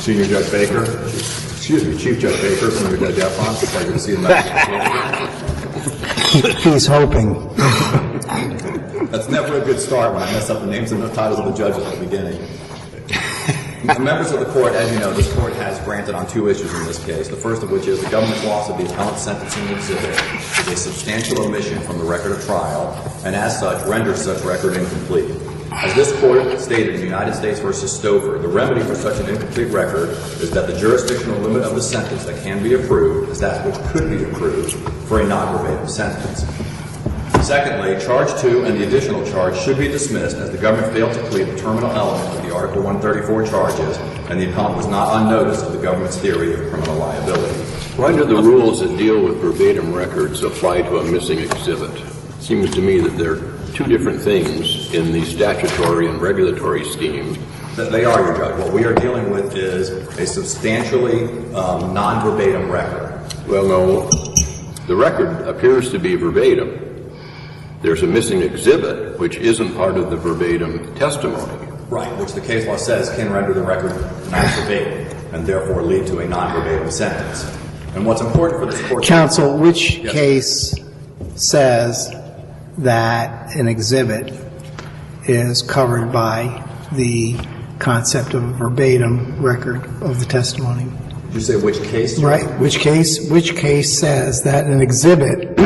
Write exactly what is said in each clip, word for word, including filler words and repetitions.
Senior Judge Baker, excuse me, Chief Judge Baker, Senior Judge Efron, it's a pleasure to see you back. He's hoping. That's never a good start when I mess up the names and the titles of the judges at the beginning. Members of the court, as you know, this court has granted on two issues in this case. The first of which is the government's loss of the appellant's sentencing exhibit is a substantial omission from the record of trial, and as such, renders such record incomplete. As this court stated in United States v. Stouffer, the remedy for such an incomplete record is that the jurisdictional limit of the sentence that can be approved is that which could be approved for a non-verbatim sentence. Secondly, charge two and the additional charge should be dismissed as the government failed to plead the terminal element of the Article one thirty-four charges, and the appellant was not on notice of the government's theory of criminal liability. Why do the rules that deal with verbatim records apply to a missing exhibit? It seems to me that they're two different things in the statutory and regulatory scheme. That they are, Your Judge. What we are dealing with is a substantially um, non-verbatim record. Well, no. The record appears to be verbatim. There's a missing exhibit, which isn't part of the verbatim testimony. Right, which the case law says can render the record non-verbatim and therefore lead to a non-verbatim sentence. And what's important for this court... Counsel, which yes. case says that an exhibit is covered by the concept of a verbatim record of the testimony? Did you say which case? Right. Which case, which case says that an exhibit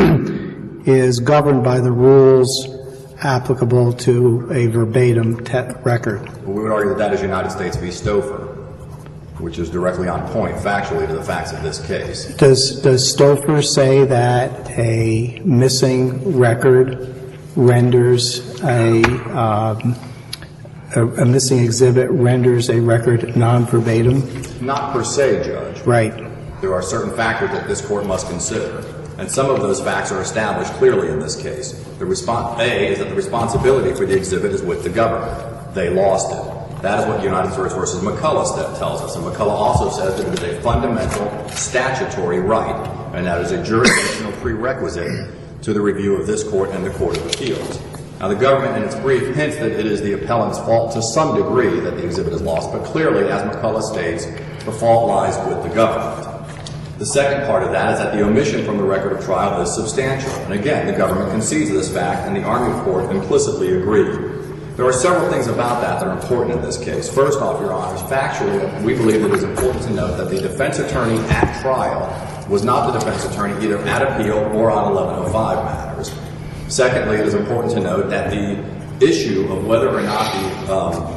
is governed by the rules applicable to a verbatim te- record? Well, we would argue that that is United States v. Stouffer, which is directly on point factually to the facts of this case. Does, does Stouffer say that a missing record renders a, um, a, a missing exhibit renders a record non-verbatim? Not per se, Judge. Right. There are certain factors that this court must consider. And some of those facts are established clearly in this case. The response, A, is that the responsibility for the exhibit is with the government. They lost it. That is what United States v. McCullough tells us. And McCullough also says that it is a fundamental statutory right, and that is a jurisdictional prerequisite to the review of this court and the Court of Appeals. Now, the government in its brief hints that it is the appellant's fault to some degree that the exhibit is lost, but clearly, as McCullough states, the fault lies with the government. The second part of that is that the omission from the record of trial is substantial. And again, the government concedes this fact, and the Army Court implicitly agreed. There are several things about that that are important in this case. First off, Your Honors, factually, we believe it is important to note that the defense attorney at trial was not the defense attorney either at appeal or on eleven oh five matters. Secondly, it is important to note that the issue of whether or not the um,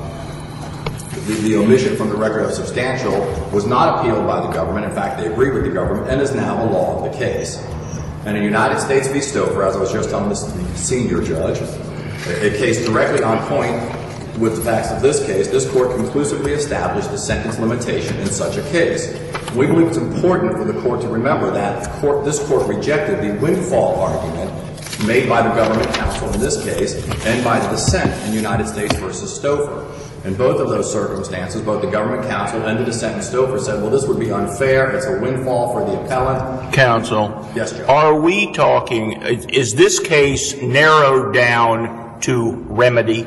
The, the omission from the record of substantial was not appealed by the government. In fact, they agreed with the government and is now a law of the case. And in United States v. Stouffer, as I was just telling the senior judge, a, a case directly on point with the facts of this case, this court conclusively established the sentence limitation in such a case. We believe it's important for the court to remember that the court, this court rejected the windfall argument made by the government counsel in this case and by the dissent in United States v. Stouffer. In both of those circumstances, both the government counsel and the dissent in Stouffer said, well, this would be unfair. It's a windfall for the appellant. Counsel. Yes, Judge. Are we talking, is this case narrowed down to remedy?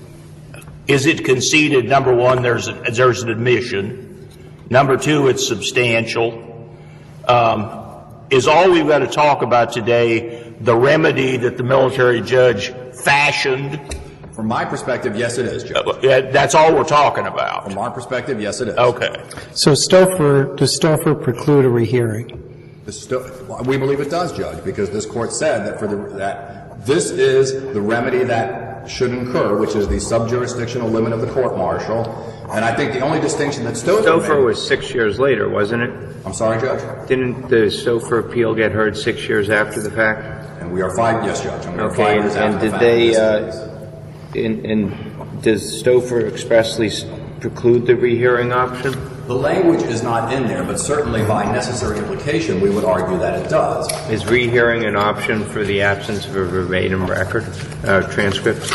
Is it conceded, number one, there's, a, there's an admission. Number two, it's substantial. Um, is all we've got to talk about today the remedy that the military judge fashioned? From my perspective, yes, it is, Judge. Uh, that's all we're talking about. From our perspective, yes, it is. Okay. So Stouffer, does Stouffer preclude a rehearing? The Sto- we believe it does, Judge, because this court said that for the, that this is the remedy that should incur, which is the sub-jurisdictional limit of the court-martial. And I think the only distinction that Stouffer Stouffer made, was six years later, wasn't it? I'm sorry, Judge? Didn't the Stouffer appeal get heard six years after the fact? And we are five, yes, Judge. And we are Okay, five years and after did the fact they, in this uh, case. And, and does Stouffer expressly preclude the rehearing option? The language is not in there, but certainly by necessary implication, we would argue that it does. Is rehearing an option for the absence of a verbatim record, uh, transcript?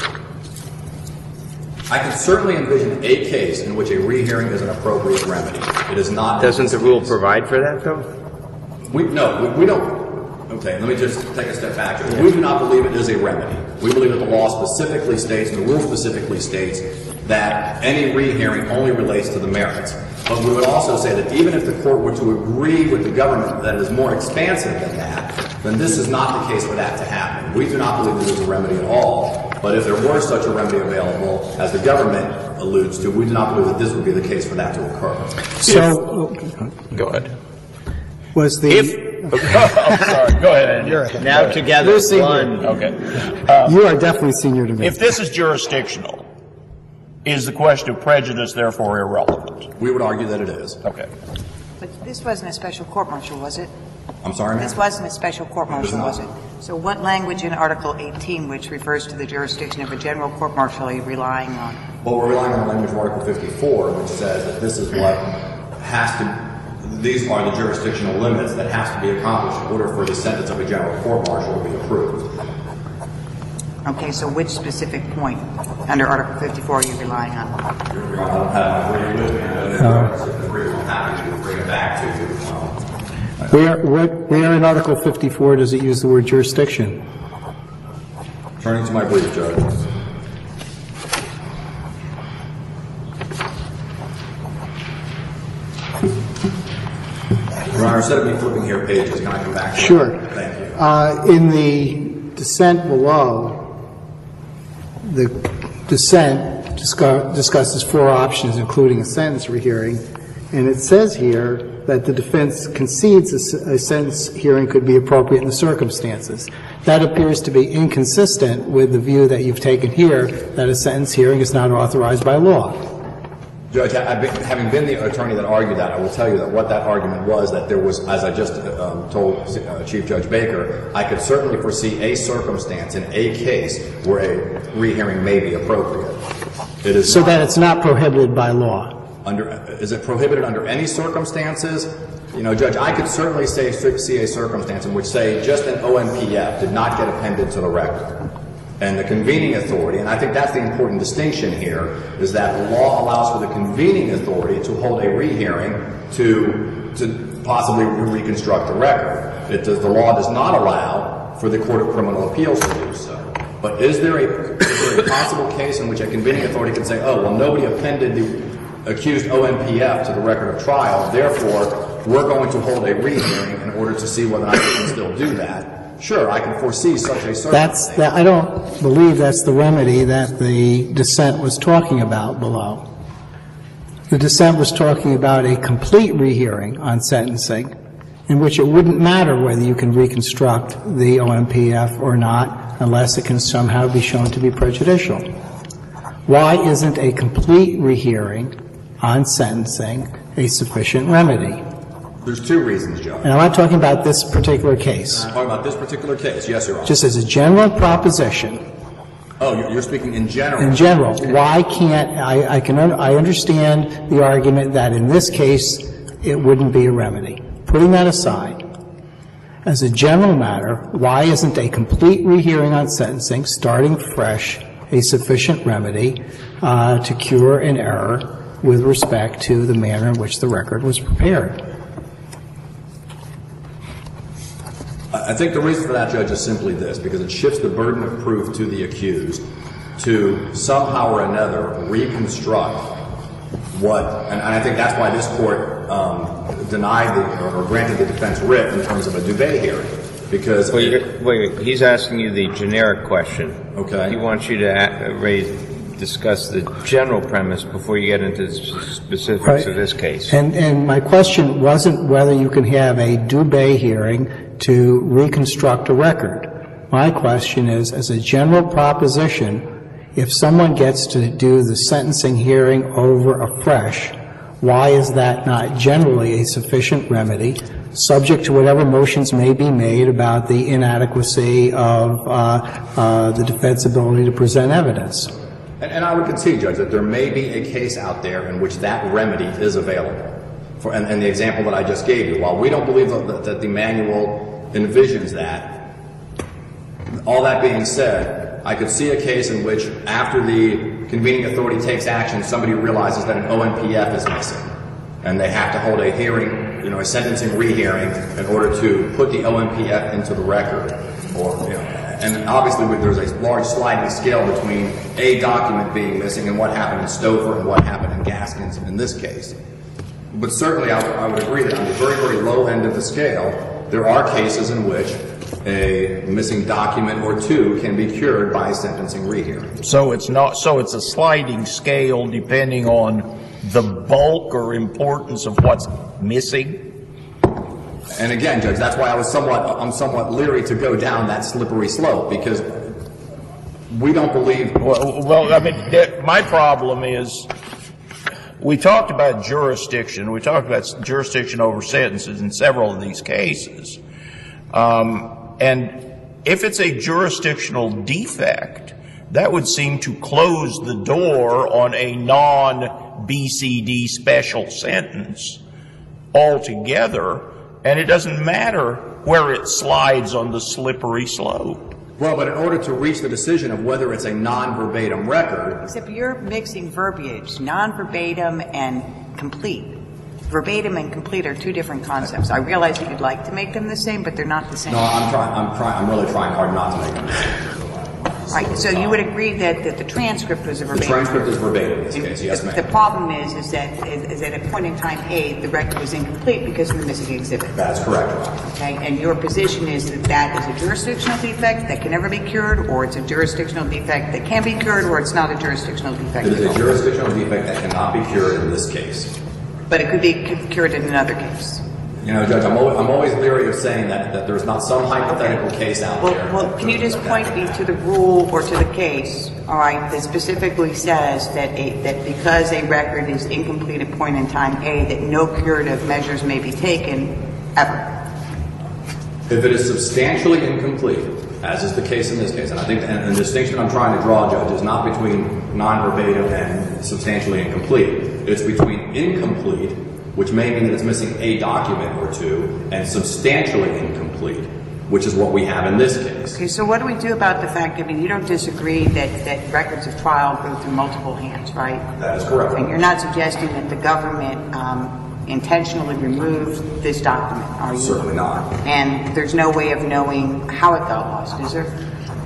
I can certainly envision a case in which a rehearing is an appropriate remedy. It is not. Doesn't the rule provide for that, though? We, no, we, we don't. Okay, let me just take a step back. We do not believe it is a remedy. We believe that the law specifically states, and the rule specifically states, that any rehearing only relates to the merits. But we would also say that even if the court were to agree with the government that it is more expansive than that, then this is not the case for that to happen. We do not believe there is a remedy at all. But if there were such a remedy available, as the government alludes to, we do not believe that this would be the case for that to occur. So, Go ahead. was the... If, oh, sorry, go ahead, Andy. Now together, You're senior. one. Okay. You are definitely senior to me. If this is jurisdictional, is the question of prejudice therefore irrelevant? We would argue that it is. Okay. But this wasn't a special court-martial, was it? I'm sorry, ma'am? This wasn't a special court-martial, not. was it? So what language in Article eighteen, which refers to the jurisdiction of a general court-martial, are you relying on? Well, we're relying on the language of Article fifty-four, which says that this is what has to, these are the jurisdictional limits that has to be accomplished in order for the sentence of a general court-martial to be approved. Okay, so which specific point under Article fifty-four are you relying on? Your Honor, I don't have my brief with me. I know that the brief will happy to bring it back to you. Um, Where, where, where in Article fifty-four does it use the word jurisdiction? Turning to my brief, Judge. Your Honor, instead of me flipping here pages, can I come back to Sure. that? Thank you. Uh, in the dissent below, the dissent discuss, discusses four options, including a sentence rehearing, and it says here that the defense concedes a, a sentence hearing could be appropriate in the circumstances. That appears to be inconsistent with the view that you've taken here that a sentence hearing is not authorized by law. Judge, I've been, having been the attorney that argued that, I will tell you that what that argument was, that there was, as I just um, told uh, Chief Judge Baker, I could certainly foresee a circumstance in a case where a rehearing may be appropriate. It is So not that it's not prohibited by law. under, is it prohibited under any circumstances? You know, Judge, I could certainly say, see a circumstance in which, say, just an O M P F did not get appended to the record. And the convening authority, and I think that's the important distinction here, is that the law allows for the convening authority to hold a rehearing to, to possibly reconstruct the record. It does, the law does not allow for the Court of Criminal Appeals to do so. But is there a, is there a possible case in which a convening authority can say, oh, well, nobody appended the accused O M P F to the record of trial, therefore, we're going to hold a rehearing in order to see whether or not we can still do that? Sure, I can foresee such a circumstance. That's, that, I don't believe that's the remedy that the dissent was talking about below. The dissent was talking about a complete rehearing on sentencing in which it wouldn't matter whether you can reconstruct the O M P F or not unless it can somehow be shown to be prejudicial. Why isn't a complete rehearing on sentencing a sufficient remedy? There's two reasons, Judge. And I'm not talking about this particular case. I'm talking about this particular case. Yes, Your Honor. Just as a general proposition, Oh, you're you're speaking in general. in general, why can't, I, I can, un- I understand the argument that in this case it wouldn't be a remedy. Putting that aside, as a general matter, why isn't a complete rehearing on sentencing, starting fresh, a sufficient remedy uh, to cure an error with respect to the manner in which the record was prepared? I think the reason for that, Judge, is simply this, because it shifts the burden of proof to the accused to somehow or another reconstruct what, and I think that's why this Court um, denied the, or granted the defense writ in terms of a Dubé hearing, because... Wait, wait, wait, he's asking you the generic question. Okay. He wants you to a- raise, discuss the general premise before you get into the specifics Right. of this case. And, and my question wasn't whether you can have a Dubé hearing to reconstruct a record. My question is, as a general proposition, if someone gets to do the sentencing hearing over afresh, why is that not generally a sufficient remedy, subject to whatever motions may be made about the inadequacy of uh, uh, the defense ability to present evidence? And, and I would concede, Judge, that there may be a case out there in which that remedy is available. For, and, and the example that I just gave you, while we don't believe that, that the manual envisions that, all that being said, I could see a case in which after the convening authority takes action, somebody realizes that an O M P F is missing, and they have to hold a hearing, you know, a sentencing rehearing in order to put the O M P F into the record. Or, you know, and obviously there's a large sliding scale between a document being missing and what happened in Stouffer and what happened in Gaskins in this case. But certainly, I would, I would agree that on the very, very low end of the scale, there are cases in which a missing document or two can be cured by a sentencing rehearing. So it's not, so it's a sliding scale depending on the bulk or importance of what's missing? And again, Judge, that's why I was somewhat, I'm somewhat leery to go down that slippery slope, because we don't believe. Well, well I mean, th- my problem is, we talked about jurisdiction. We talked about jurisdiction over sentences in several of these cases. Um, and if it's a jurisdictional defect, that would seem to close the door on a non-B C D special sentence altogether, and it doesn't matter where it slides on the slippery slope. Well, but in order to reach the decision of whether it's a non-verbatim record. Except you're mixing verbiage, non-verbatim and complete. Verbatim and complete are two different concepts. I realize that you'd like to make them the same, but they're not the same. No, I'm trying, I'm trying, I'm really trying hard not to make them the same. Right, so you would agree that, that the transcript was a The verbatim? transcript is verbatim in this case, yes, ma'am. The problem is, is that, is, is that at point in time A, the record was incomplete because of the missing exhibit. That's correct, Your Honor. Okay, and your position is that that is a jurisdictional defect that can never be cured, or it's a jurisdictional defect that can be cured, or it's not a jurisdictional defect It at is a all. jurisdictional defect that cannot be cured in this case. But it could be cu- cured in another case. You know, Judge, I'm always, I'm always leery of saying that, that there's not some hypothetical case out Well, there. well, can you just point me to the rule or to the case, all right, that specifically says that a, that because a record is incomplete at point in time A, that no curative measures may be taken ever? If it is substantially incomplete, as is the case in this case, and I think and the distinction I'm trying to draw, Judge, is not between non-verbatim and substantially incomplete. It's between incomplete, which may mean that it's missing a document or two, and substantially incomplete, which is what we have in this case. Okay, so what do we do about the fact, I mean, you don't disagree that, that records of trial go through multiple hands, right? That is correct. And you're not suggesting that the government um, intentionally removed this document, are you? Certainly not. And there's no way of knowing how it got lost, is there?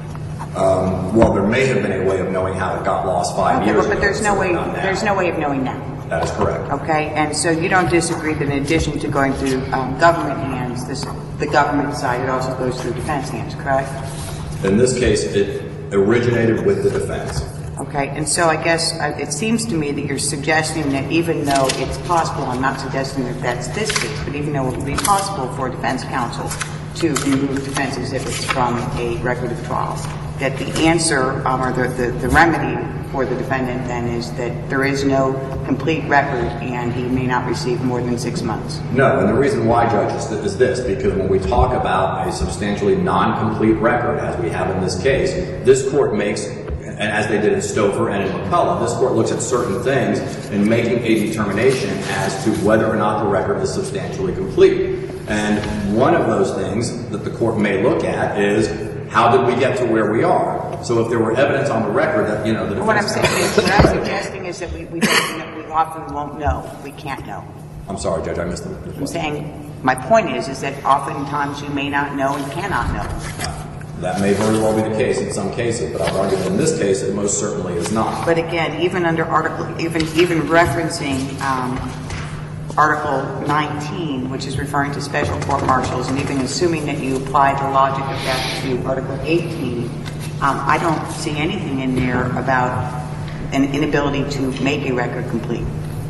Um, well, there may have been a way of knowing how it got lost five Okay, years but, ago. but there's no way, Certainly not now. there's no way of knowing now. That is correct. Okay, and so you don't disagree that in addition to going through um, government hands, this, the government side, it also goes through defense hands, correct? In this case, it originated with the defense. Okay, and so I guess uh, it seems to me that you're suggesting that even though it's possible, I'm not suggesting that that's this case, but even though it would be possible for defense counsel to remove defense exhibits from a record of trial, that the answer um, or the, the, the remedy for the defendant then is that there is no complete record and he may not receive more than six months. No, and the reason why, Judge, is, is this, because when we talk about a substantially non-complete record, as we have in this case, this court makes, and as they did in Stouffer and in McCullough, this court looks at certain things in making a determination as to whether or not the record is substantially complete. And one of those things that the court may look at is, how did we get to where we are? So if there were evidence on the record that, you know, the defense... What I'm saying is, what I'm suggesting is that we, we, don't, know, we often won't know. We can't know. I'm sorry, Judge, I missed the... the I'm saying, my point is, is that oftentimes you may not know and cannot know. That may very well be the case in some cases, but I've argued that in this case it most certainly is not. But again, even under Article, even even referencing um, Article nineteen, which is referring to special court martials, and even assuming that you apply the logic of that to Article eighteen, um, I don't see anything in there about an inability to make a record complete.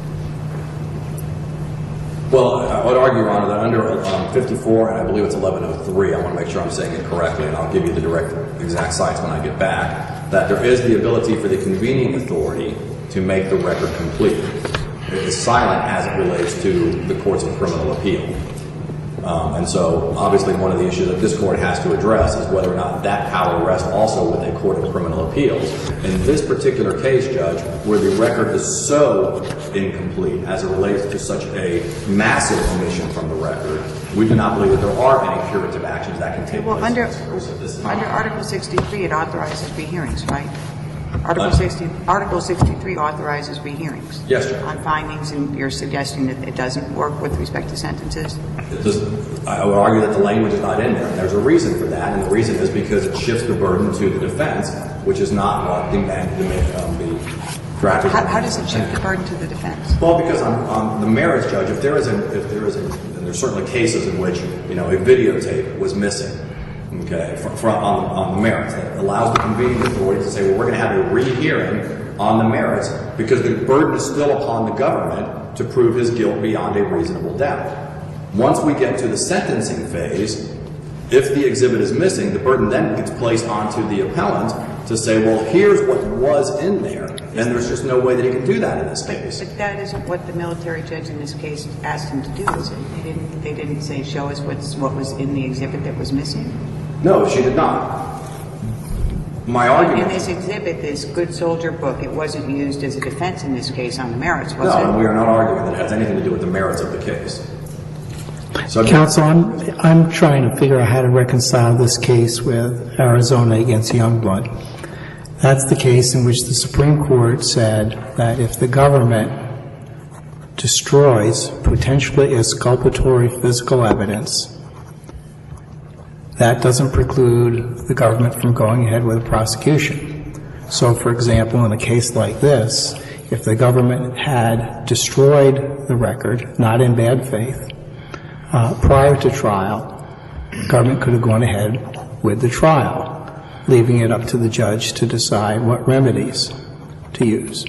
Well, I would argue, Your Honor, that under um, fifty-four, and I believe it's eleven oh three, I want to make sure I'm saying it correctly, and I'll give you the direct exact sites when I get back, that there is the ability for the convening authority to make the record complete. It is silent as it relates to the courts of criminal appeal. Um, and so, obviously, one of the issues that this court has to address is whether or not that power rests also with a court of criminal appeals. In this particular case, Judge, where the record is so incomplete as it relates to such a massive omission from the record, we do not believe that there are any curative actions that can take Well, place under, in this course at this time. under Article sixty-three, it authorizes rehearings, right? Article sixty, Article sixty-three authorizes rehearings. Yes, Judge. On findings, and you're suggesting that it doesn't work with respect to sentences? It does, I would argue that the language is not in there. And there's a reason for that, and the reason is because it shifts the burden to the defense, which is not what the, the, um, the drafted. How, how does it shift the burden to the defense? Well, because on, on the merits, Judge, if there is a, if there is a, and there's certainly cases in which, you know, a videotape was missing, okay, for, for, on, on the merits, that allows the convening authority to say, well, we're going to have a rehearing on the merits because the burden is still upon the government to prove his guilt beyond a reasonable doubt. Once we get to the sentencing phase, if the exhibit is missing, the burden then gets placed onto the appellant to say, well, here's what was in there, and there's just no way that he can do that in this case. But that isn't what the military judge in this case asked him to do, is it? They didn't, they didn't say, show us what's, what was in the exhibit that was missing? No, she did not. My argument... In this exhibit, this good soldier book, it wasn't used as a defense in this case on the merits, was no, it? No, we are not arguing that it has anything to do with the merits of the case. So, Counsel, I'm, I'm trying to figure out how to reconcile this case with Arizona against Youngblood. That's the case in which the Supreme Court said that if the government destroys potentially exculpatory physical evidence, that doesn't preclude the government from going ahead with a prosecution. So, for example, in a case like this, if the government had destroyed the record, not in bad faith, uh, prior to trial, the government could have gone ahead with the trial, leaving it up to the judge to decide what remedies to use.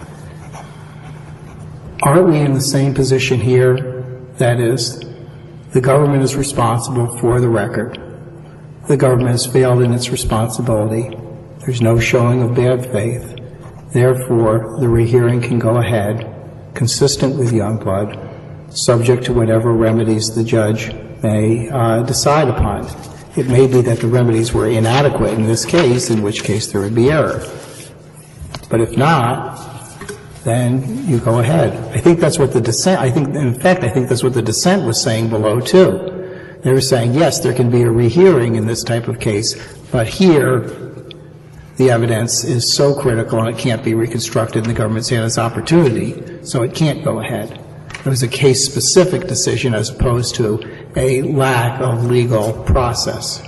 Aren't we in the same position here? That is, the government is responsible for the record. The government has failed in its responsibility. There's no showing of bad faith. Therefore, the rehearing can go ahead, consistent with Youngblood, subject to whatever remedies the judge may uh, decide upon. It may be that the remedies were inadequate in this case, in which case there would be error. But if not, then you go ahead. I think that's what the dissent, I think, in fact, I think that's what the dissent was saying below, too. They were saying, yes, there can be a rehearing in this type of case, but here the evidence is so critical and it can't be reconstructed and the government's had its opportunity, so it can't go ahead. It was a case-specific decision as opposed to a lack of legal process.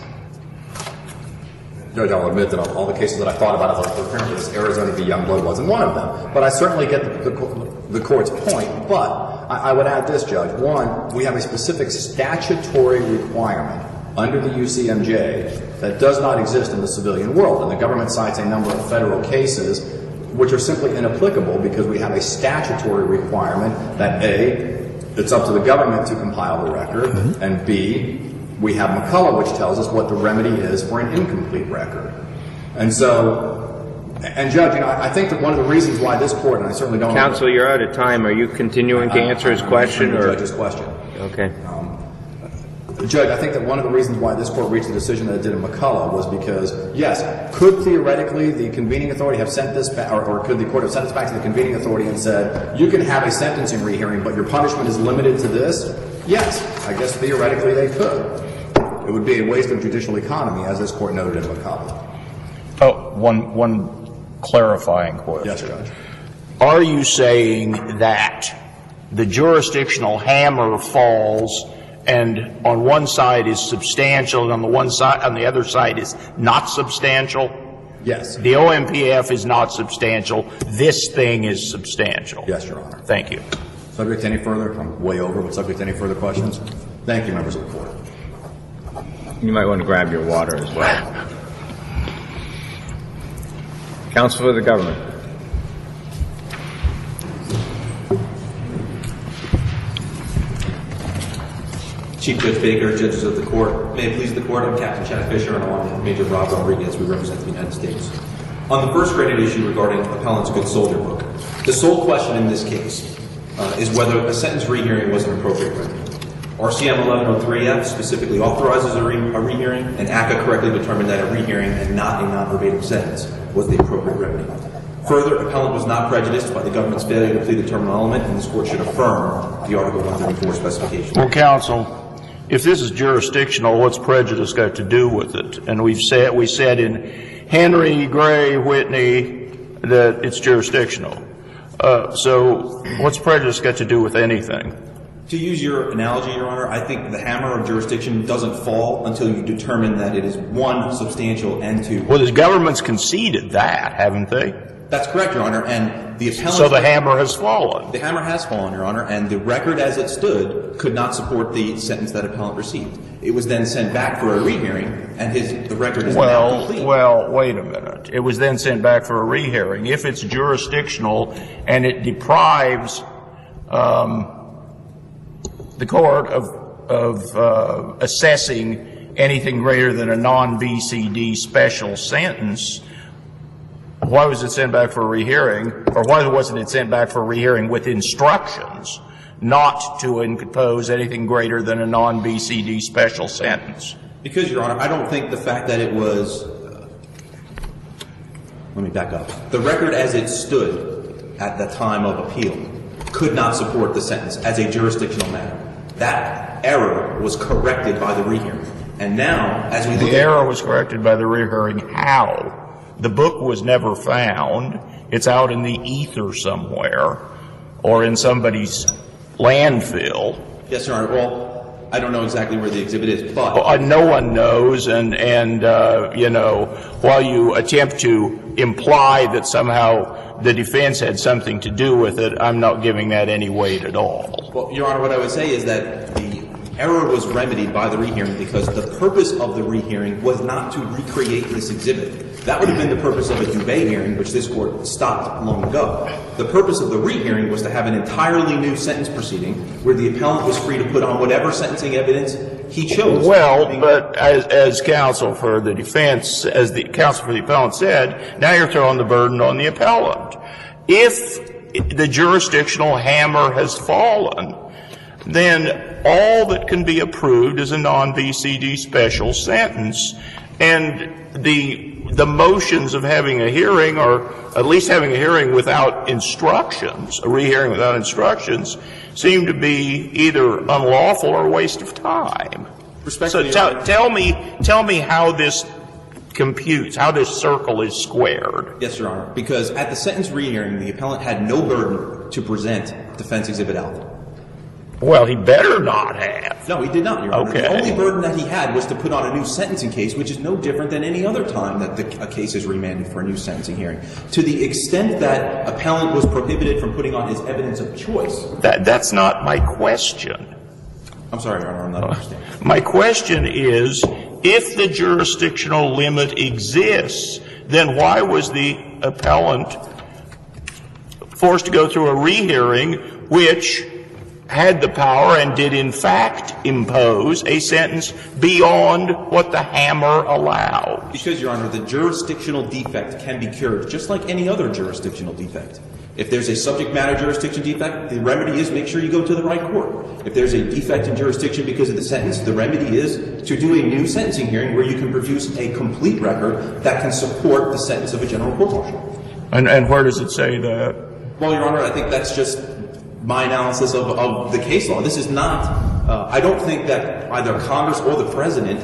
Judge, I'll admit that all the cases that I thought about, apparently this Arizona v. Youngblood wasn't one of them. But I certainly get the, the, the Court's point. But I, I would add this, Judge. One, we have a specific statutory requirement under the U C M J that does not exist in the civilian world. And the government cites a number of federal cases which are simply inapplicable because we have a statutory requirement that, A, it's up to the government to compile the record, mm-hmm. and B, we have McCullough, which tells us what the remedy is for an incomplete record. And so, and Judge, you know, I think that one of the reasons why this Court, and I certainly don't... Counsel, you're out of time. Are you continuing to answer his I'm question? I'm or the judge's question. Okay. Um, Judge, I think that one of the reasons why this Court reached the decision that it did in McCullough was because, yes, could theoretically the convening authority have sent this back, or, or could the Court have sent this back to the convening authority and said, you can have a sentencing rehearing, but your punishment is limited to this? Yes, I guess theoretically they could. It would be a waste of judicial economy, as this Court noted in McCullough. Oh, one, one clarifying question. Yes, Judge. Are you saying that the jurisdictional hammer falls and on one side is substantial and on the one side, on the other side is not substantial? Yes. The O M P F is not substantial. This thing is substantial. Yes, Your Honor. Thank you. Subject to any further, I'm way over, but subject to any further questions? Thank you, members of the Court. You might want to grab your water as well. Counsel for the government. Chief Judge Baker, judges of the Court, may it please the Court, I'm Captain Chad Fisher, and along with Major Rob Rodriguez, we represent the United States. On the first graded issue regarding Appellant's Good Soldier book, the sole question in this case uh, is whether a sentence rehearing was an appropriate remedy. R C M eleven oh three F specifically authorizes a, re a rehearing, and A C C A correctly determined that a rehearing and not a non-verbatim sentence was the appropriate remedy. Further, appellant was not prejudiced by the government's failure to plead the terminal element, and this Court should affirm the Article one thirty-four specification. Well, counsel, if this is jurisdictional, what's prejudice got to do with it? And we've said, we said in Henry, Gray, Whitney that it's jurisdictional. Uh, so what's prejudice got to do with anything? To use your analogy, Your Honor, I think the hammer of jurisdiction doesn't fall until you determine that it is, one, substantial, and two. Well, the government's conceded that, haven't they? That's correct, Your Honor, and the appellant... So the hammer has fallen. The hammer has fallen, Your Honor, and the record as it stood could not support the sentence that appellant received. It was then sent back for a rehearing, and his the record is well, now complete. Well, wait a minute. It was then sent back for a rehearing. If it's jurisdictional and it deprives um, the court of, of uh, assessing anything greater than a non-V C D special sentence, why was it sent back for a rehearing, or why wasn't it sent back for a rehearing with instructions not to impose anything greater than a non-V C D special sentence? Because, Your Honor, I don't think the fact that it was uh, let me back up. The record as it stood at the time of appeal could not support the sentence as a jurisdictional matter. That error was corrected by the rehearing. And now, as we look The at error was corrected by the rehearing. How? The book was never found. It's out in the ether somewhere or in somebody's landfill. Yes, Your Honor. Well, I don't know exactly where the exhibit is, but... Uh, no one knows, and, and uh, you know, while you attempt to imply that somehow the defense had something to do with it, I'm not giving that any weight at all. Well, Your Honor, what I would say is that the error was remedied by the rehearing because the purpose of the rehearing was not to recreate this exhibit. That would have been the purpose of a Dubé hearing, which this Court stopped long ago. The purpose of the rehearing was to have an entirely new sentence proceeding where the appellant was free to put on whatever sentencing evidence he chose. Well, but as, as counsel for the defense, as the counsel for the appellant said, now you're throwing the burden on the appellant. If the jurisdictional hammer has fallen, then all that can be approved is a non-V C D special sentence. And the the motions of having a hearing, or at least having a hearing without instructions, a rehearing without instructions, seem to be either unlawful or a waste of time. So t- tell me, tell me how this computes, how this circle is squared. Yes, Your Honor. Because at the sentence rehearing, the appellant had no burden to present Defense Exhibit Alpha. Well, he better not have. No, he did not, Your Honor. Okay. The only burden that he had was to put on a new sentencing case, which is no different than any other time that the, a case is remanded for a new sentencing hearing. To the extent that appellant was prohibited from putting on his evidence of choice. That, that's not my question. I'm sorry, Your Honor, I'm not understanding. My question is, if the jurisdictional limit exists, then why was the appellant forced to go through a rehearing which had the power and did in fact impose a sentence beyond what the hammer allowed? Because, Your Honor, the jurisdictional defect can be cured just like any other jurisdictional defect. If there's a subject matter jurisdiction defect, the remedy is make sure you go to the right court. If there's a defect in jurisdiction because of the sentence, the remedy is to do a new sentencing hearing where you can produce a complete record that can support the sentence of a general court martial. And, and where does it say that? Well, Your Honor, I think that's just my analysis of, of the case law. This is not, uh, I don't think that either Congress or the President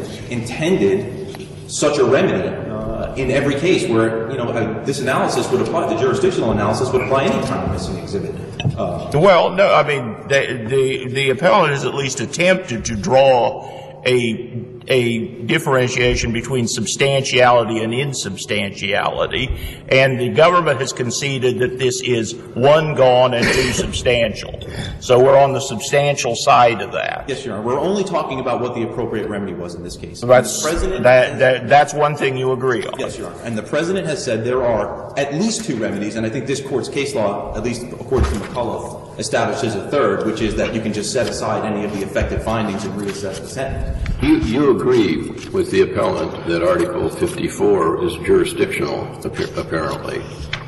intended such a remedy uh, in every case where, you know, uh, this analysis would apply, the jurisdictional analysis would apply any time a missing exhibit. Uh, well, no, I mean, the, the, the appellant has at least attempted to draw a a differentiation between substantiality and insubstantiality, and the government has conceded that this is one gone and two substantial. So we're on the substantial side of that. Yes, Your Honor. We're only talking about what the appropriate remedy was in this case. That's, the President that, that, that's one thing you agree on. Yes, Your Honor. And the President has said there are at least two remedies, and I think this Court's case law, at least according to McCullough, establishes a third, which is that you can just set aside any of the effective findings and reassess the sentence. You, you agree with the appellant that Article fifty-four is jurisdictional, apparently.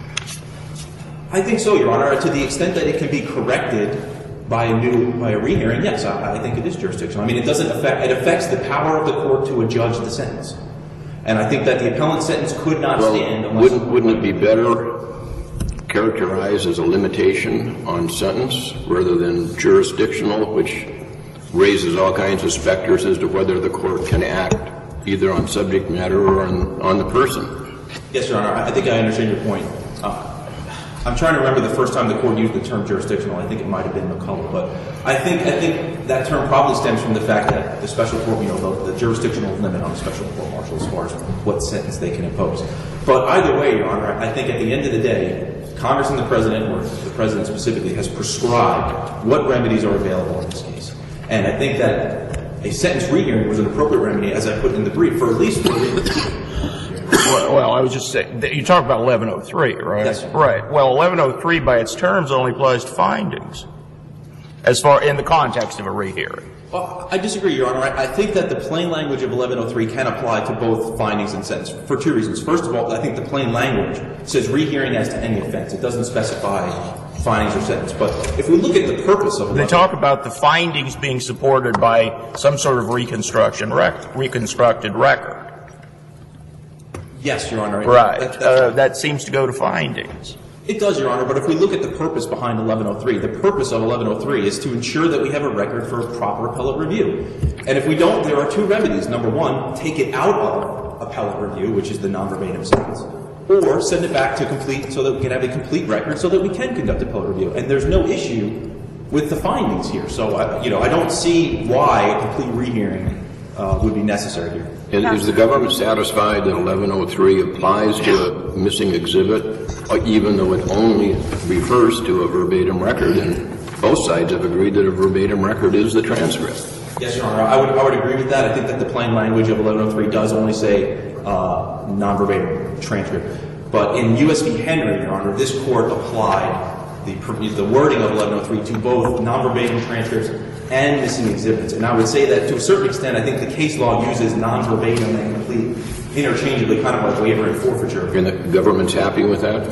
I think so, Your Honor. To the extent that it can be corrected by a new, by a rehearing, yes, I, I think it is jurisdictional. I mean, it doesn't affect, it affects the power of the court to adjudge the sentence. And I think that the appellant's sentence could not well, stand unless... Wouldn't, wouldn't it be better characterized as a limitation on sentence rather than jurisdictional, which raises all kinds of specters as to whether the court can act either on subject matter or on, on the person? Yes, Your Honor. I think I understand your point. Uh, I'm trying to remember the first time the court used the term jurisdictional. I think it might have been McCullough, but I think I think that term probably stems from the fact that the special court, you know, the, the jurisdictional limit on the special court martial as far as what sentence they can impose. But either way, Your Honor, I think at the end of the day, Congress and the President, or the President specifically, has prescribed what remedies are available in this case. And I think that a sentence rehearing was an appropriate remedy, as I put in the brief, for at least four reasons. Well, well, I was just saying, you talk about eleven oh three, right? Yes, sir. Right. Well, eleven oh three by its terms only applies to findings, as far in the context of a rehearing. Well, I disagree, Your Honor. I, I think that the plain language of eleven oh three can apply to both findings and sentence for two reasons. First of all, I think the plain language says rehearing as to any offense. It doesn't specify findings or sentence. But if we look at the purpose of They talk about the findings being supported by some sort of reconstruction rec- reconstructed record. Yes, Your Honor. Right. That, that's uh, right. that seems to go to findings. It does, Your Honor, but if we look at the purpose behind eleven oh three, the purpose of eleven oh three is to ensure that we have a record for a proper appellate review. And if we don't, there are two remedies. Number one, take it out of appellate review, which is the non-verbatim sentence, or send it back to complete so that we can have a complete record so that we can conduct appellate review. And there's no issue with the findings here. So, I, you know, I don't see why a complete rehearing uh, would be necessary here. Is, is the government satisfied that eleven oh three applies to a missing exhibit, or even though it only refers to a verbatim record, and both sides have agreed that a verbatim record is the transcript? Yes, Your Honor. I would, I would agree with that. I think that the plain language of eleven oh three does only say uh, non-verbatim transcript. But in U S v. Henry, Your Honor, this court applied the, the wording of eleven oh three to both non-verbatim transcripts and missing exhibits. And I would say that to a certain extent, I think the case law uses non-verbatim and complete interchangeably, kind of like waiver and forfeiture. And the government's happy with that?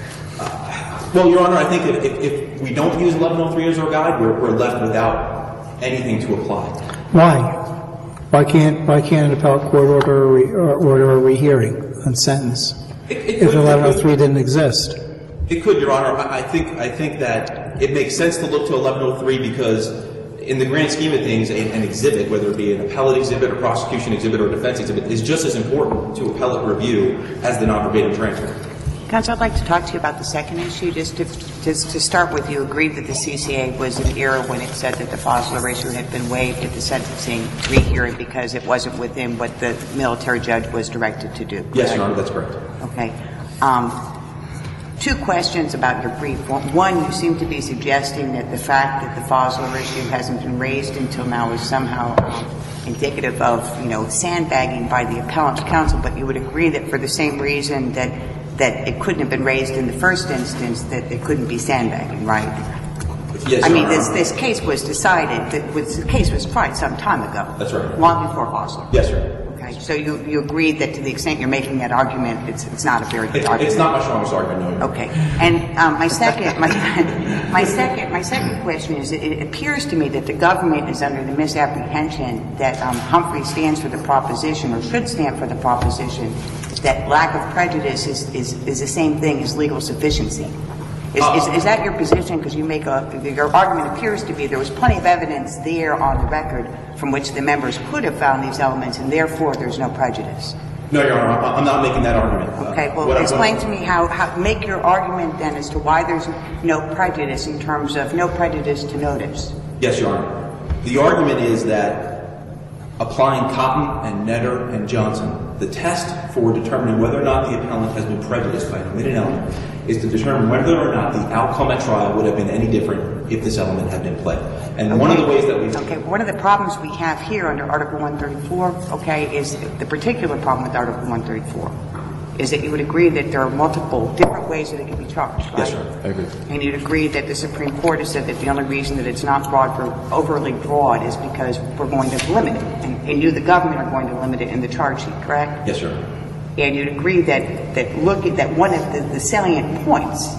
Uh, well, Your Honor, I think if, if, if we don't use eleven oh three as our guide, we're, we're left without anything to apply. Why? Why can't why can't an appellate court order a, re, or order a rehearing on sentence It, it if could, eleven oh three it could, didn't exist? It could, Your Honor. I, I think I think that it makes sense to look to eleven oh three because in the grand scheme of things, a, an exhibit, whether it be an appellate exhibit, or prosecution exhibit, or defense exhibit, is just as important to appellate review as the non-verbatim transcript. Counsel, I'd like to talk to you about the second issue. Just to, just to start with, you agreed that the C C A was in error when it said that the Fosler issue had been waived at the sentencing rehearing because it wasn't within what the military judge was directed to do. Correct? Yes, Your Honor, that's correct. Okay. Um, two questions about your brief. One, you seem to be suggesting that the fact that the Fosler issue hasn't been raised until now is somehow um, indicative of, you know, sandbagging by the appellant's counsel, but you would agree that for the same reason that that it couldn't have been raised in the first instance, that it couldn't be sandbagging, right? Yes, I Your mean, Honor. this this case was decided, that was, the case was tried some time ago. That's right. Long before Fosler. Yes, sir. Okay. So you, you agree that to the extent you're making that argument, it's, it's not a very good It, argument. it's not my strongest argument, no, Your Honor. Okay. And um, my second, my, my second, my second question is: it, it appears to me that the government is under the misapprehension that um, Humphrey stands for the proposition, or should stand for the proposition, that lack of prejudice is, is, is the same thing as legal sufficiency. Is, Uh, is, is that your position? Because you make a, your argument appears to be there was plenty of evidence there on the record from which the members could have found these elements, and therefore there's no prejudice. No, Your Honor, I'm not making that argument. Uh, Okay, well, what I- explain what- to me how, how, make your argument then as to why there's no prejudice in terms of no prejudice to notice. Yes, Your Honor. The argument is that applying Cotton and Netter and Johnson, the test for determining whether or not the appellant has been prejudiced by an omitted element is to determine whether or not the outcome at trial would have been any different if this element had been pled. And Okay. one of the ways that we Okay, one of the problems we have here under Article one thirty-four, okay, is the particular problem with Article one thirty-four is that you would agree that there are multiple different ways that it can be charged, right? Yes, sir. I agree. And you'd agree that the Supreme Court has said that the only reason that it's not broad for overly broad is because we're going to limit it. And, and you, the government, are going to limit it in the charge sheet, correct? Yes, sir. And you'd agree that, that look at that one of the, the salient points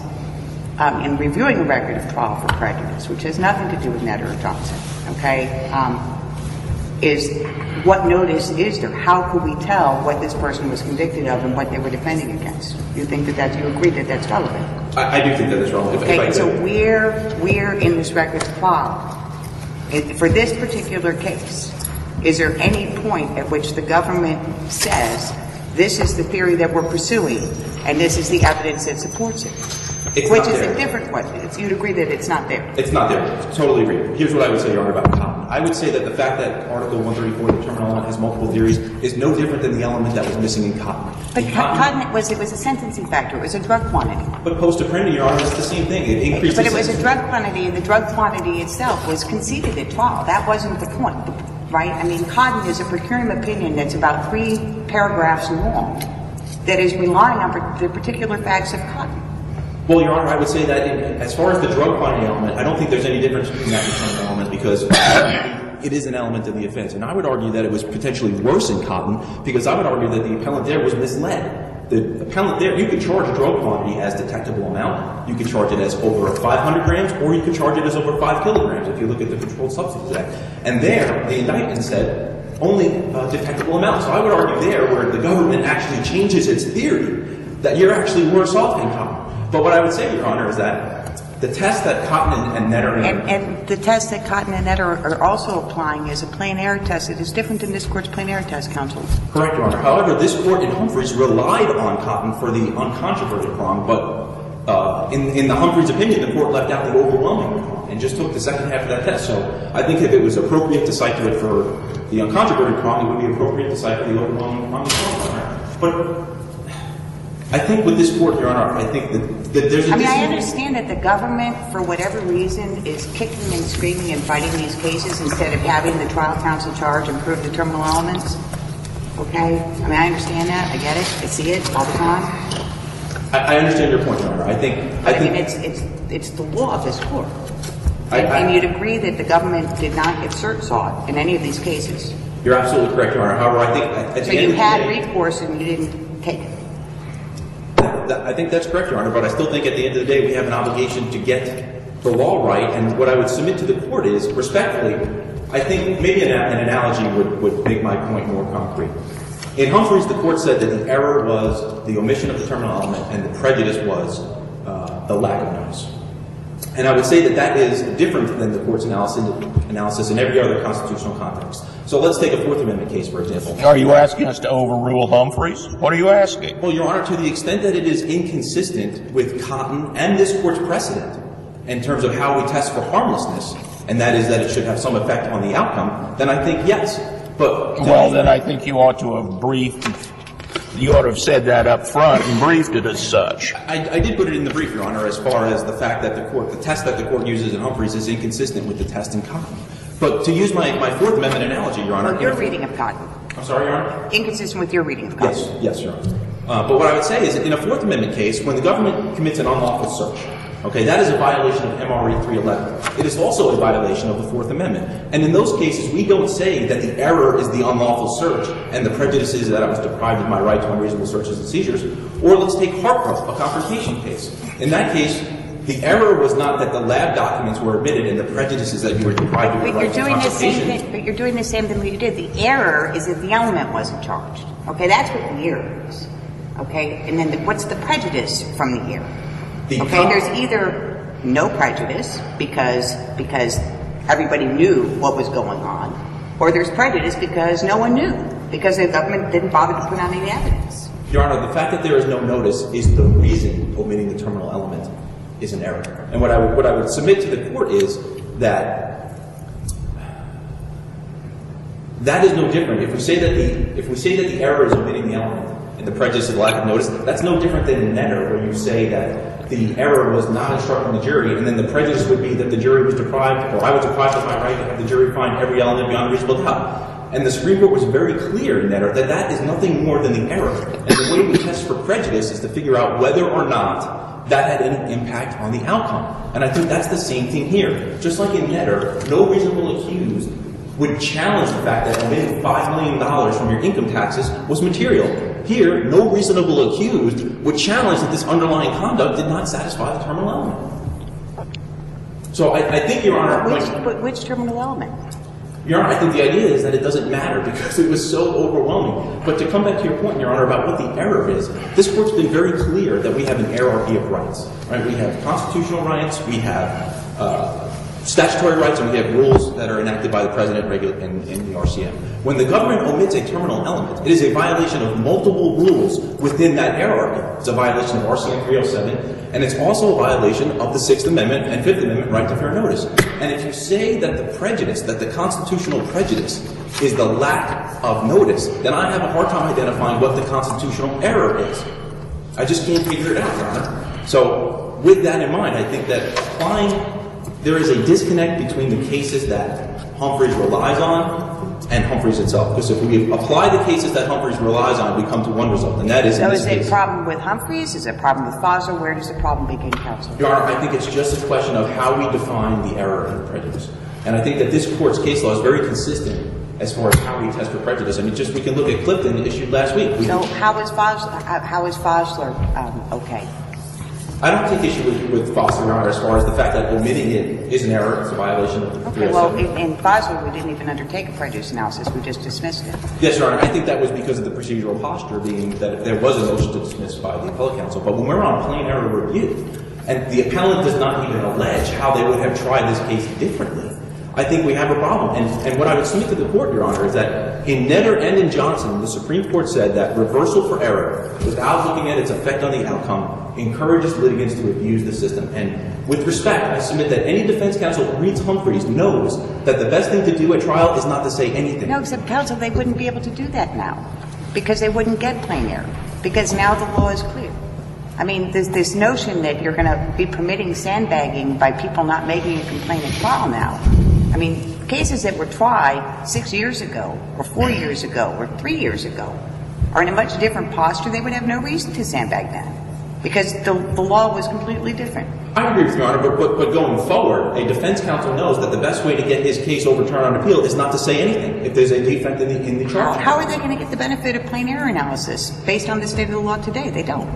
um, in reviewing a record of trial for prejudice, which has nothing to do with Netter or Johnson, okay, um, is what notice is there? How could we tell what this person was convicted of and what they were defending against? You think that that's, you agree that that's relevant? I, I do think that is relevant. If, if I Okay, could. so where, where in this record of trial, i- for this particular case, is there any point at which the government says, this is the theory that we're pursuing, and this is the evidence that supports it? It's Which not is there. a different question. It's, you'd agree that it's not there. It's not there. Totally agree. Here's what I would say, Your Honor, about Cotton. I would say that the fact that Article one thirty-four of the terminal element has multiple theories is no different than the element that was missing in Cotton. But In Cotton, Cotton was, it was a sentencing factor. It was a drug quantity. But post-apprendi, Your Honor, it's the same thing. It increases. But it was a drug quantity, and the drug quantity itself was conceded at trial. That wasn't the point, right? I mean, Cotton is a per curiam opinion that's about three paragraphs long that is relying on the particular facts of Cotton. Well, Your Honor, I would say that in, as far as the drug quantity element, I don't think there's any difference between that and the terminal element because it is an element of the offense. And I would argue that it was potentially worse in Cotton because I would argue that the appellant there was misled. The appellant there, you could charge a drug quantity as detectable amount. You could charge it as over five hundred grams, or you could charge it as over five kilograms if you look at the Controlled Substances Act. And there, the indictment said only uh, detectable amount. So I would argue there, where the government actually changes its theory, that you're actually worse off in Cotton. But what I would say, Your Honor, is that the test that Cotton and, and Netter and, and the test that Cotton and Netter are, are also applying is a plain error test. It is different than this Court's plain error test, counsel. Correct, Your Honor. However, this Court in Humphreys relied on Cotton for the uncontroverted prong, but uh, in, in the Humphreys opinion, the Court left out the overwhelming prong and just took the second half of that test. So I think if it was appropriate to cite to it for the uncontroverted prong, it would be appropriate to cite for the overwhelming prong as well. But I think with this Court, Your Honor, I think that, that there's a... I mean, I understand that the government, for whatever reason, is kicking and screaming and fighting these cases instead of having the trial counsel charge and prove the terminal elements. Okay? I mean, I understand that. I get it. I see it all the time. I, I understand your point, Your Honor. I think... But, I, I think, mean, it's, it's, it's the law of this Court. I, And, I, and you'd agree that the government did not get cert sought in any of these cases. You're absolutely correct, Your Honor. However, I think... At the So end you of the had day- recourse and you didn't take it. That, I think that's correct, Your Honor, but I still think at the end of the day we have an obligation to get the law right, and what I would submit to the Court is, respectfully, I think maybe an, an analogy would, would make my point more concrete. In Humphreys, the Court said that the error was the omission of the terminal element and the prejudice was uh, the lack of notice. And I would say that that is different than the Court's analysis, analysis in every other constitutional context. So let's take a Fourth Amendment case, for example. Are you asking us to overrule Humphreys? What are you asking? Well, Your Honor, to the extent that it is inconsistent with Cotton and this Court's precedent in terms of how we test for harmlessness, and that is that it should have some effect on the outcome, then I think yes. But Well, then I think you ought to have briefed, you ought to have said that up front and briefed it as such. I, I did put it in the brief, Your Honor, as far as the fact that the Court, the test that the Court uses in Humphreys is inconsistent with the test in Cotton. But to use my, my Fourth Amendment analogy, Your Honor. Or your reading of Cotton. I'm sorry, Your Honor? Inconsistent with your reading of Cotton. Yes, yes, Your Honor. Uh, but what I would say is that in a Fourth Amendment case, when the government commits an unlawful search, okay, that is a violation of M R E three eleven. It is also a violation of the Fourth Amendment. And in those cases, we don't say that the error is the unlawful search and the prejudice is that I was deprived of my right to unreasonable searches and seizures. Or let's take Hartford, a confrontation case. In that case, the error was not that the lab documents were omitted and the prejudice is that you were deprived of your But right you're to doing the same confrontation. thing, but you're doing the same thing that you did. The error is that the element wasn't charged. Okay, that's what the error is. Okay, and then the, what's the prejudice from the error? The Okay, com- there's either no prejudice because because everybody knew what was going on, or there's prejudice because no one knew, because the government didn't bother to put on any evidence. Your Honor, the fact that there is no notice is the reason omitting the terminal element is an error. And what I would, what I would submit to the Court is that that is no different. If we say that the if we say that the error is omitting the element and the prejudice is the lack of notice, that's no different than in Netter, where you say that the error was not instructing the jury, and then the prejudice would be that the jury was deprived, or I was deprived of my right to have the jury find every element beyond reasonable doubt. And the Supreme Court was very clear in Netter that that is nothing more than the error. And the way we test for prejudice is to figure out whether or not that had any impact on the outcome. And I think that's the same thing here. Just like in Netter, no reasonable accused would challenge the fact that omitting five million dollars from your income taxes was material. Here, no reasonable accused would challenge that this underlying conduct did not satisfy the terminal element. So I, I think, Your Honor... Which, like, but which terminal element? Your Honor, I think the idea is that it doesn't matter because it was so overwhelming. But to come back to your point, Your Honor, about what the error is, this Court's been very clear that we have an hierarchy of rights. Right? We have constitutional rights, we have uh, statutory rights and we have rules that are enacted by the President regu- in, in the R C M. When the government omits a terminal element, it is a violation of multiple rules within that hierarchy. It's a violation of R C M three oh seven, and it's also a violation of the Sixth Amendment and Fifth Amendment right to fair notice. And if you say that the prejudice, that the constitutional prejudice is the lack of notice, then I have a hard time identifying what the constitutional error is. I just can't figure it out, Your Honor. So with that in mind, I think that applying, there is a disconnect between the cases that Humphreys relies on and Humphreys itself. Because if we apply the cases that Humphreys relies on, we come to one result, and that is so in this is it case. a problem with Humphreys? Is it a problem with Fosler? Where does the problem begin, counsel? Your Honor, I think it's just a question of how we define the error and the prejudice. And I think that this Court's case law is very consistent as far as how we test for prejudice. I mean, just we can look at Clifton issued last week. We, So how is Fosler, how, how is Fosler um, okay? I don't take issue with, with Fosler, Your Honor, as far as the fact that omitting it is an error. It's a violation of the Okay, well, in, in Fosler, we didn't even undertake a prejudice analysis. We just dismissed it. Yes, Your Honor. I think that was because of the procedural posture being that there was a motion to dismiss by the appellate counsel. But when we're on plain error review, and the appellant does not even allege how they would have tried this case differently, I think we have a problem. And, and what I would submit to the Court, Your Honor, is that in Netter and in Johnson, the Supreme Court said that reversal for error, without looking at its effect on the outcome, encourages litigants to abuse the system. And with respect, I submit that any defense counsel who reads Humphreys knows that the best thing to do at trial is not to say anything. No, except counsel, they wouldn't be able to do that now because they wouldn't get plain error because now the law is clear. I mean, there's this notion that you're going to be permitting sandbagging by people not making a complaint at trial now. I mean, cases that were tried six years ago or four years ago or three years ago are in a much different posture. They would have no reason to sandbag that because the, the law was completely different. I agree with you, Your Honor, but, but, but going forward, a defense counsel knows that the best way to get his case overturned on appeal is not to say anything if there's a defect in the, in the charge. How, how are they going to get the benefit of plain error analysis based on the state of the law today? They don't.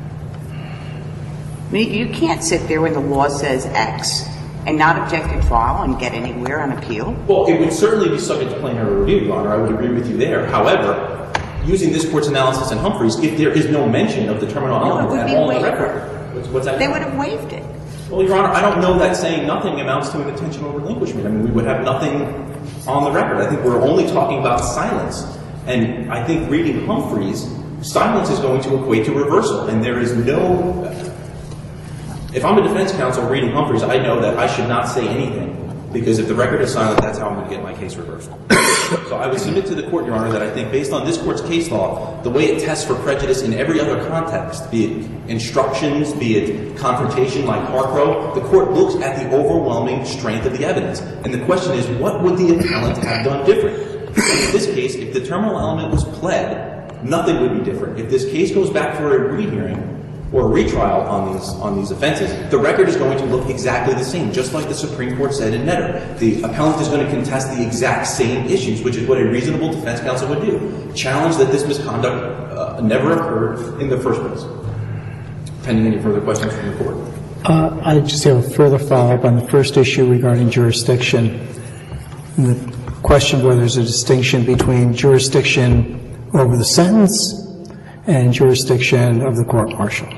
I mean, you can't sit there when the law says X and not object at trial and get anywhere on appeal. Well, it would certainly be subject to plain error review, Your Honor. I would agree with you there. However, using this Court's analysis in Humphreys, if there is no mention of the terminal No, it element would at be all in the waived. record, what's, what's that? They would have waived it. Well, Your Honor, I don't know that saying nothing amounts to an intentional relinquishment. I mean, we would have nothing on the record. I think we're only talking about silence. And I think reading Humphreys, silence is going to equate to reversal. And there is no – if I'm a defense counsel reading Humphreys, I know that I should not say anything. Because if the record is silent, that's how I'm going to get my case reversed. So I would submit to the Court, Your Honor, that I think based on this Court's case law, the way it tests for prejudice in every other context, be it instructions, be it confrontation like Harcrow, the Court looks at the overwhelming strength of the evidence. And the question is, what would the appellant have done different? And in this case, if the terminal element was pled, nothing would be different. If this case goes back for a rehearing or a retrial on these on these offenses, the record is going to look exactly the same, just like the Supreme Court said in Netter. The appellant is going to contest the exact same issues, which is what a reasonable defense counsel would do. Challenge that this misconduct uh, never occurred in the first place. Pending any further questions from the Court. Uh, I just have a further follow-up on the first issue regarding jurisdiction. The question whether there's a distinction between jurisdiction over the sentence and jurisdiction of the court-martial.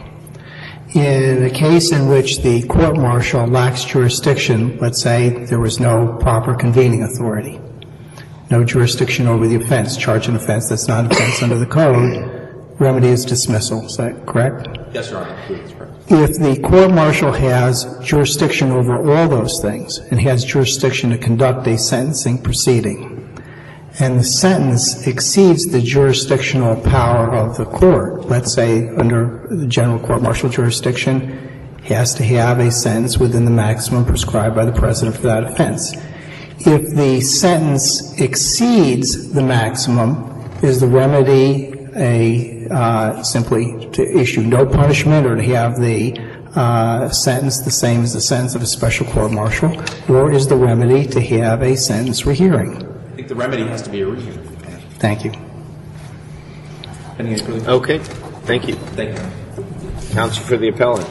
In a case in which the court-martial lacks jurisdiction, let's say there was no proper convening authority, no jurisdiction over the offense, charge an offense that's not an offense under the code, remedy is dismissal. Is that correct? Yes, Your Honor. That's correct. If the court-martial has jurisdiction over all those things and has jurisdiction to conduct a sentencing proceeding, and the sentence exceeds the jurisdictional power of the court, let's say under the general court-martial jurisdiction, he has to have a sentence within the maximum prescribed by the President for that offense. If the sentence exceeds the maximum, is the remedy a uh, simply to issue no punishment or to have the uh, sentence the same as the sentence of a special court-martial, or is the remedy to have a sentence rehearing? I think the remedy has to be a rehearing. Thank you. Pending any further questions? Okay. Thank you. Thank you. Counsel for the appellant.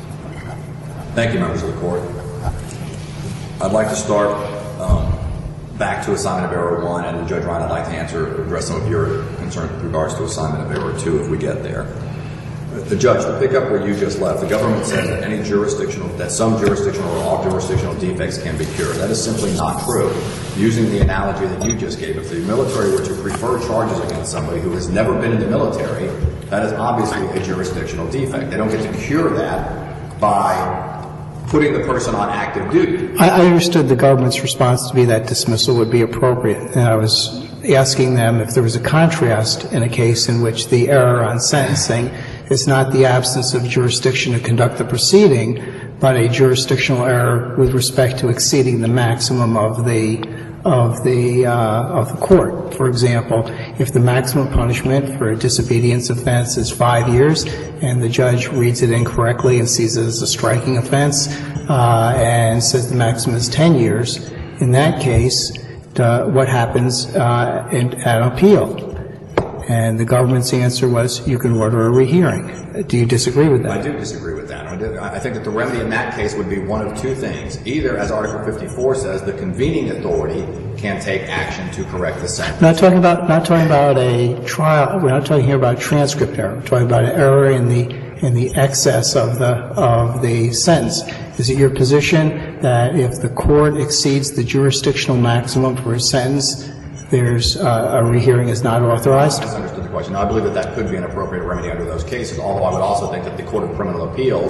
Thank you, members of the Court. I'd like to start um, back to assignment of error one, and Judge Ryan, I'd like to answer, address some of your concerns with regards to assignment of error two if we get there. The judge, to pick up where you just left, the government says that any jurisdictional, that some jurisdictional or all jurisdictional defects can be cured. That is simply not true. Using the analogy that you just gave, if the military were to prefer charges against somebody who has never been in the military, that is obviously a jurisdictional defect. They don't get to cure that by putting the person on active duty. I, I understood the government's response to be that dismissal would be appropriate, and I was asking them if there was a contrast in a case in which the error on sentencing is not the absence of jurisdiction to conduct the proceeding, but a jurisdictional error with respect to exceeding the maximum of the of the uh, of the court. For example, if the maximum punishment for a disobedience offense is five years, and the judge reads it incorrectly and sees it as a striking offense, uh, and says the maximum is ten years, in that case, uh, what happens uh, in, at appeal? And the government's answer was, you can order a rehearing. Do you disagree with that? I do disagree with that. I think that the remedy in that case would be one of two things. Either, as Article fifty-four says, the convening authority can take action to correct the sentence. Not talking about, not talking about a trial. We're not talking here about transcript error. We're talking about an error in the in the excess of the of the sentence. Is it your position that if the court exceeds the jurisdictional maximum for a sentence, there's uh, a rehearing is not authorized? I misunderstood the question. I believe that that could be an appropriate remedy under those cases, although I would also think that the Court of Criminal Appeals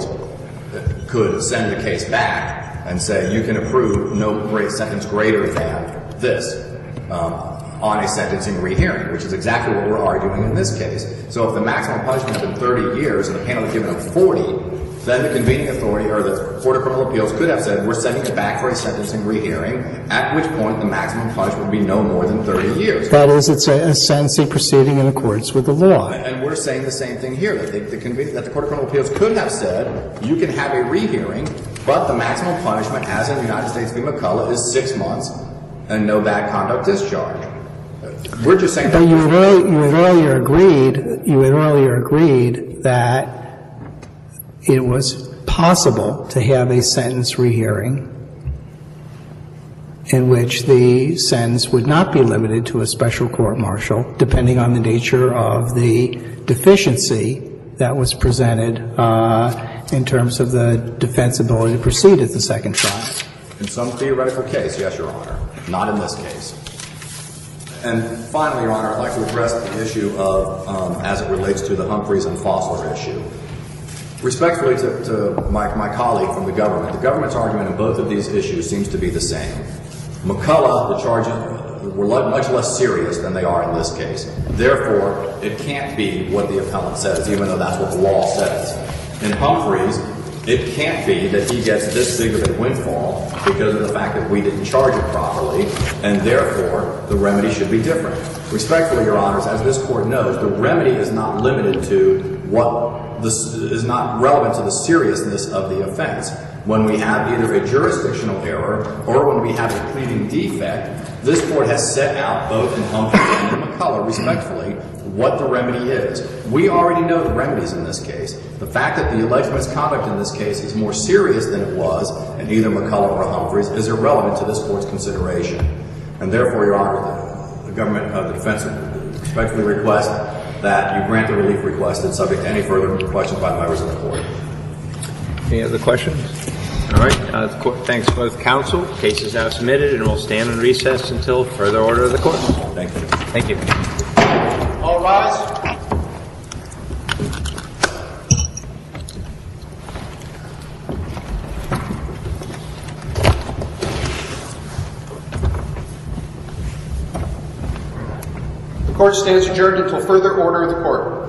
could send the case back and say you can approve no great sentence greater than this um, on a sentencing rehearing, which is exactly what we're arguing in this case. So if the maximum punishment has been thirty years and the panel has given them forty, then the convening authority or the Court of Criminal Appeals could have said, we're sending it back for a sentencing rehearing, at which point the maximum punishment would be no more than thirty years. That is, it's a, a sentencing proceeding in accordance with the law. And we're saying the same thing here, that the, the conven- that the Court of Criminal Appeals could have said, you can have a rehearing, but the maximum punishment, as in the United States v. McCullough, is six months and no bad conduct discharge. We're just saying that. But you had, early, you had earlier agreed, you had earlier agreed that it was possible to have a sentence rehearing in which the sentence would not be limited to a special court-martial, depending on the nature of the deficiency that was presented uh, in terms of the defense ability to proceed at the second trial. In some theoretical case, yes, Your Honor. Not in this case. And finally, Your Honor, I'd like to address the issue of, um, as it relates to the Humphreys and Fossler issue. Respectfully to, to my, my colleague from the government, the government's argument in both of these issues seems to be the same. McCullough, the charges were much less serious than they are in this case. Therefore, it can't be what the appellant says, even though that's what the law says. In Humphreys, it can't be that he gets this big of a windfall because of the fact that we didn't charge it properly, and therefore, the remedy should be different. Respectfully, Your Honors, as this Court knows, the remedy is not limited to what this is not relevant to the seriousness of the offense. When we have either a jurisdictional error or when we have a pleading defect, this Court has set out both in Humphrey and in McCullough, respectfully, what the remedy is. We already know the remedies in this case. The fact that the alleged misconduct in this case is more serious than it was in either McCullough or Humphreys is irrelevant to this Court's consideration. And therefore, Your Honor, the, the government, uh, the defense respectfully request that you grant the relief requested subject to any further questions by the members of the Court. Any other questions? All right. Uh, the Court thanks both counsel. The case is now submitted and will stand in recess until further order of the Court. Thank you. Thank you. All rise. The Court stands adjourned until further order of the Court.